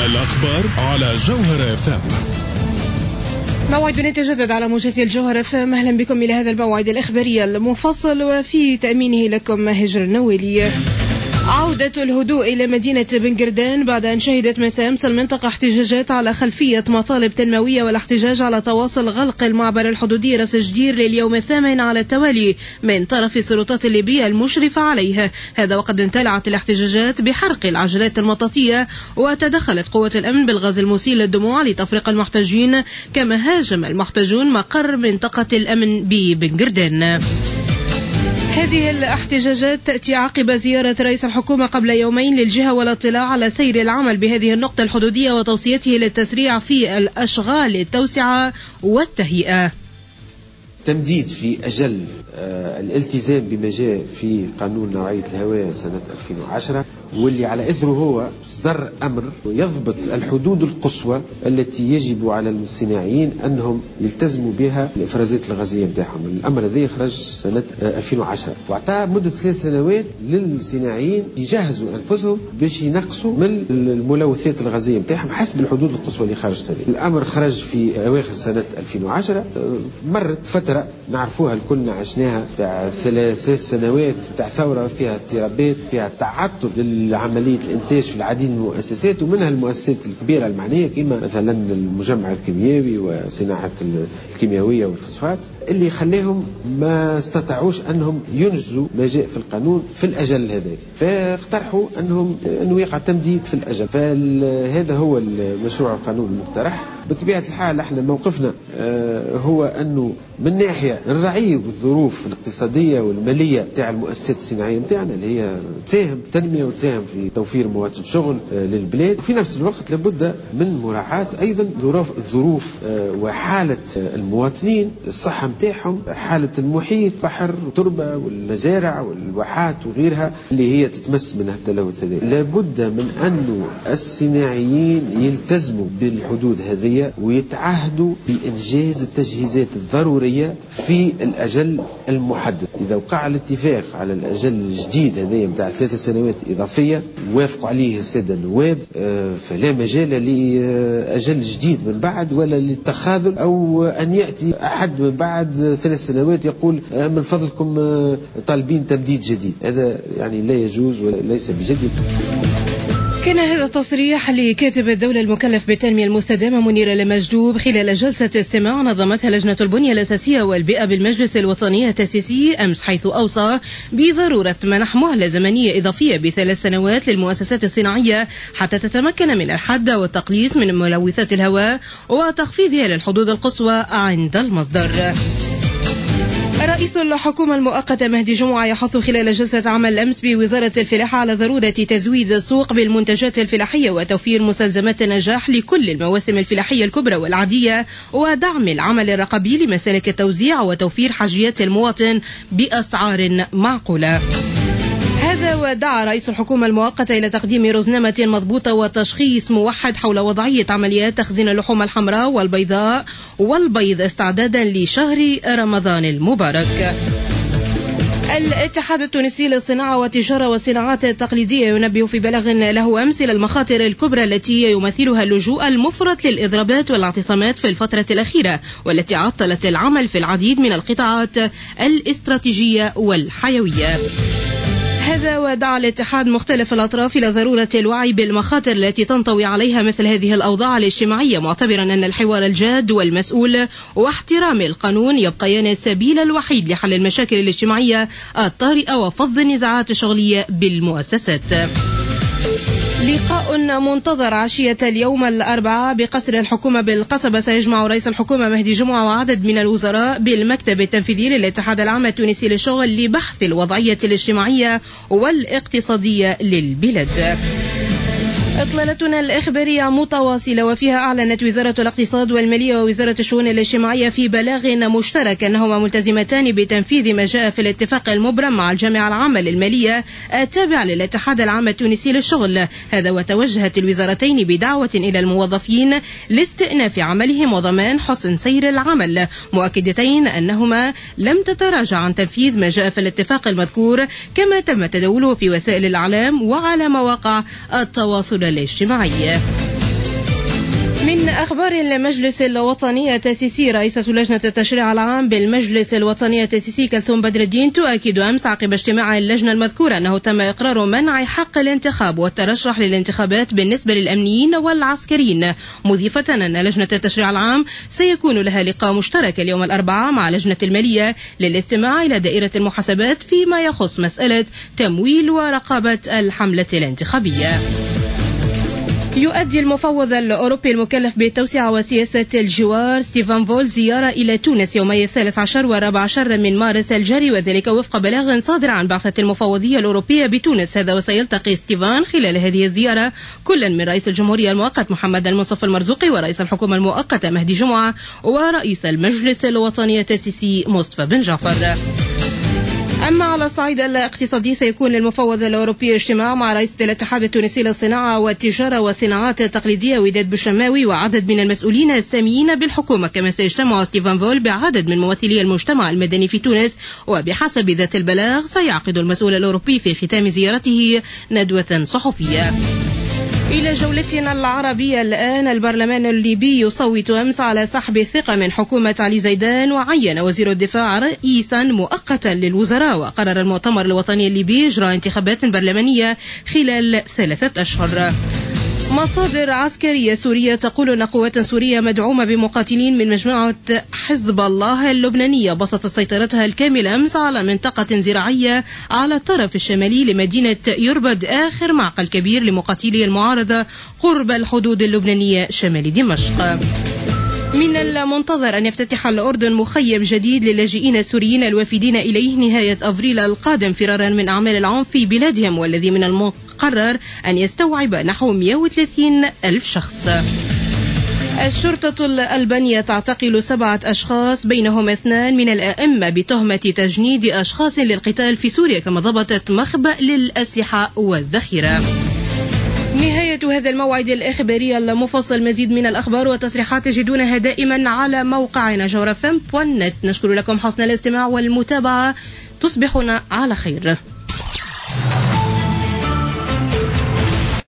الأخبار على جوهر FM. موعد يتجدد على موجة الجوهر FM. أهلا بكم إلى هذا الموعد الإخباري المفصل وفي تأمينه لكم هجر النويلي. عودة الهدوء إلى مدينة بن قردان بعد أن شهدت مساء أمس المنطقة احتجاجات على خلفية مطالب تنموية والاحتجاج على تواصل غلق المعبر الحدودي راس جدير لليوم الثامن على التوالي من طرف السلطات الليبية المشرفة عليه. هذا وقد امتلعت الاحتجاجات بحرق العجلات المطاطية، وتدخلت قوة الأمن بالغاز المسيل للدموع لتفريق المحتجين، كما هاجم المحتجون مقر منطقة الأمن ببن قردان. هذه الاحتجاجات تأتي عقب زيارة رئيس الحكومة قبل يومين للجهة والاطلاع على سير العمل بهذه النقطة الحدودية وتوصيته للتسريع في الأشغال التوسعة والتهيئة. تمديد في أجل الالتزام بما جاء في قانون نوعية الهواء سنة 2010، واللي على إثره هو صدر أمر يضبط الحدود القصوى التي يجب على الصناعيين أنهم يلتزموا بها الإفرازات الغازية متاعهم. الأمر هذا خرج سنة 2010 وأعطى مدة 3 سنوات للصناعيين يجهزوا أنفسهم باش ينقصوا من الملوثات الغازية متاعهم حسب الحدود القصوى اللي خرجت هذه. الأمر خرج في أواخر سنة 2010. مرت فترة نعرفوها الكلنا عشناها تاع 3 سنوات تاع ثورة فيها اضطرابات، فيها تعطل لعملية الإنتاج في العديد من المؤسسات، ومنها المؤسسات الكبيرة المعنية كما مثلا المجمع الكيميائي وصناعة الكيميائية والفوسفات، اللي خليهم ما استطاعوش أنهم ينجزوا ما جاء في القانون في الأجل هذا، فاقترحوا أنه يقع تمديد في الأجل. فهذا هو المشروع القانون المقترح. بطبيعة الحال احنا موقفنا هو أنه من ناحية نراعي بالظروف الاقتصادية والمالية تاع المؤسسات الصناعية متاعنا اللي هي تساهم في التنمية وتساهم في توفير مواطن شغل للبلاد، وفي نفس الوقت لابد من مراعاة أيضا الظروف وحالة المواطنين، الصحة متاعهم، حالة المحيط، بحر وتربة والمزارع والواحات وغيرها اللي هي تتمس منها التلوث هذا. لابد من أنه الصناعيين يلتزموا بالحدود هذه ويتعهدوا بإنجاز التجهيزات الضرورية في الأجل المحدد. إذا وقع الاتفاق على الأجل الجديد هذا متاع 3 سنوات إضافية وافقوا عليه السادة النواب، فلا مجال لأجل جديد من بعد ولا للتخاذل أو أن يأتي أحد من بعد 3 سنوات يقول من فضلكم طالبين تمديد جديد. هذا يعني لا يجوز وليس بجديد. كان هذا التصريح لكاتب الدولة المكلف بالتنمية المستدامة منير المجدوب خلال جلسة استماع نظمتها لجنة البنية الأساسية والبيئة بالمجلس الوطني التأسيسي أمس، حيث أوصى بضرورة منح مهلة زمنية إضافية ب3 سنوات للمؤسسات الصناعية حتى تتمكن من الحد والتقليص من ملوثات الهواء وتخفيضها للحدود القصوى عند المصدر. رئيس الحكومة المؤقتة مهدي جمعة يحث خلال جلسة عمل أمس بوزارة الفلاحة على ضرورة تزويد السوق بالمنتجات الفلاحية وتوفير مستلزمات النجاح لكل المواسم الفلاحية الكبرى والعادية، ودعم العمل الرقابي لمسالك التوزيع وتوفير حاجيات المواطن بأسعار معقولة. هذا ودعا رئيس الحكومة المؤقتة إلى تقديم رزنامة مضبوطة وتشخيص موحد حول وضعية عمليات تخزين اللحوم الحمراء والبيضاء والبيض استعدادا لشهر رمضان المبارك. الاتحاد التونسي للصناعة والتجارة والصناعات التقليدية ينبه في بلاغ له أمس إلى المخاطر الكبرى التي يمثلها اللجوء المفرط للإضرابات والاعتصامات في الفترة الأخيرة، والتي عطلت العمل في العديد من القطاعات الاستراتيجية والحيوية. هذا ودعا الاتحاد مختلف الأطراف إلى ضرورة الوعي بالمخاطر التي تنطوي عليها مثل هذه الأوضاع الاجتماعية، معتبرا أن الحوار الجاد والمسؤول واحترام القانون يبقيان السبيل الوحيد لحل المشاكل الاجتماعية الطارئة وفض النزاعات الشغلية بالمؤسسات. لقاء منتظر عشية اليوم الأربعاء بقصر الحكومة بالقصبة سيجمع رئيس الحكومة مهدي جمعة وعدد من الوزراء بالمكتب التنفيذي للاتحاد العام التونسي للشغل لبحث الوضعية الاجتماعية والاقتصادية للبلاد. إطلالتنا الإخبارية متواصلة وفيها أعلنت وزارة الاقتصاد والمالية ووزارة الشؤون الاجتماعية في بلاغ مشترك أنهما ملتزمتان بتنفيذ ما جاء في الاتفاق المبرم مع الجامعة العامة للمالية التابعة للاتحاد العام التونسي للشغل. هذا وتوجهت الوزارتين بدعوة إلى الموظفين لاستئناف عملهم وضمان حسن سير العمل، مؤكدتين أنهما لم تتراجع عن تنفيذ ما جاء في الاتفاق المذكور، كما تم تداوله في وسائل الإعلام وعلى مواقع التواصل الاجتماعي. من أخبار المجلس الوطني التأسيسي، رئيسة لجنة التشريع العام بالمجلس الوطني التأسيسي كلثوم بدر الدين تؤكد أمس عقب اجتماع اللجنة المذكورة أنه تم إقرار منع حق الانتخاب والترشح للانتخابات بالنسبة للأمنيين والعسكريين، مضيفة أن لجنة التشريع العام سيكون لها لقاء مشترك اليوم الأربعاء مع لجنة المالية للاستماع إلى دائرة المحاسبات فيما يخص مسألة تمويل ورقابة الحملة الانتخابية. يؤدي المفوض الأوروبي المكلف بالتوسعة وسياسة الجوار ستيفان فول زيارة إلى تونس يومي 13 و14 من مارس الجاري، وذلك وفق بلاغ صادر عن بعثة المفوضية الأوروبية بتونس. هذا وسيلتقي ستيفان خلال هذه الزيارة كلا من رئيس الجمهورية المؤقت محمد المصطفى المرزوقي ورئيس الحكومة المؤقتة مهدي جمعة ورئيس المجلس الوطني التأسيسي مصطفى بن جعفر. أما على الصعيد الاقتصادي، سيكون المفوض الأوروبي اجتماع مع رئيس الاتحاد التونسي للصناعة والتجارة والصناعات التقليدية وداد بوشماوي وعدد من المسؤولين الساميين بالحكومة، كما سيجتمع ستيفان فول بعدد من ممثلي المجتمع المدني في تونس. وبحسب ذات البلاغ سيعقد المسؤول الأوروبي في ختام زيارته ندوة صحفية. إلى جولتنا العربية الآن. البرلمان الليبي يصوت أمس على سحب الثقة من حكومة علي زيدان، وعين وزير الدفاع رئيسا مؤقتا للوزراء. وقرر المؤتمر الوطني الليبي إجراء انتخابات برلمانية خلال 3 أشهر. مصادر عسكرية سورية تقول أن قوات سورية مدعومة بمقاتلين من مجموعة حزب الله اللبنانية بسطت سيطرتها الكاملة أمس على منطقة زراعية على الطرف الشمالي لمدينة يربد، آخر معقل كبير لمقاتلي المعارضة قرب الحدود اللبنانية شمال دمشق. من المنتظر أن يفتتح الأردن مخيم جديد للاجئين السوريين الوافدين إليه نهاية أفريل القادم فرارا من أعمال العنف في بلادهم، والذي من المقرر أن يستوعب نحو 130 ألف شخص. الشرطة الألبانية تعتقل 7 أشخاص بينهم 2 من الأئمة بتهمة تجنيد أشخاص للقتال في سوريا، كما ضبطت مخبأ للأسلحة والذخيرة. نهاية هذا الموعد الإخباري المفصل. مزيد من الأخبار والتصريحات تجدونها دائما على موقعنا جورفم.net. نشكر لكم حسن الاستماع والمتابعة. تصبحون على خير.